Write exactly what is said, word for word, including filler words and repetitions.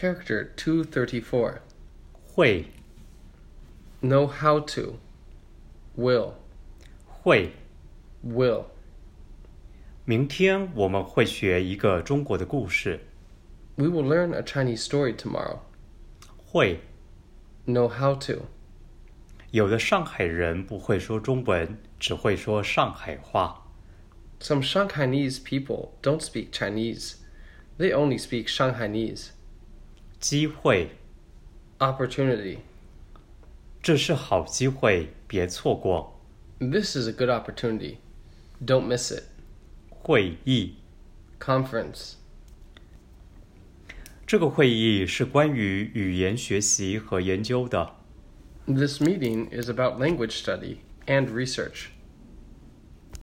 Character two thirty-four. 会 Know how to. Will. 会 Will. 明天我们会学一个中国的故事。 We will learn a Chinese story tomorrow. 会 Know how to. 有的上海人不会说中文，只会说上海话。 Some Shanghainese people don't speak Chinese. They only speak Shanghainese. 机会 Opportunity. 这是好机会，别错过。 This is a good opportunity. Don't miss it. 会议 Conference. 这个会议是关于语言学习和研究的。 This meeting is about language study and research.